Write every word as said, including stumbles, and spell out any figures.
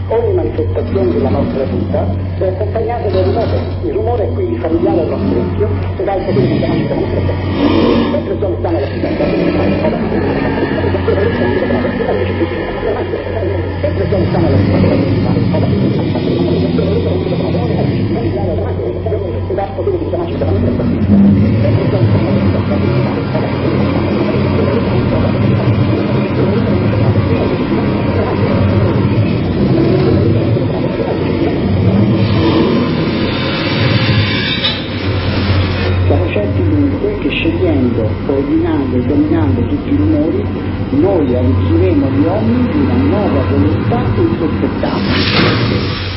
Ogni manifestazione della nostra vita è accompagnata da un rumore. Il rumore è quindi familiare al nostro orecchio e dà il potere di chiamarci da nostra terra. Mentre il giorno stanno alla città, mentre il giorno stanno alla Siamo certi dunque che scegliendo, ordinando e dominando tutti i rumori, noi arricchiremo gli uomini di una nuova volontà insospettata.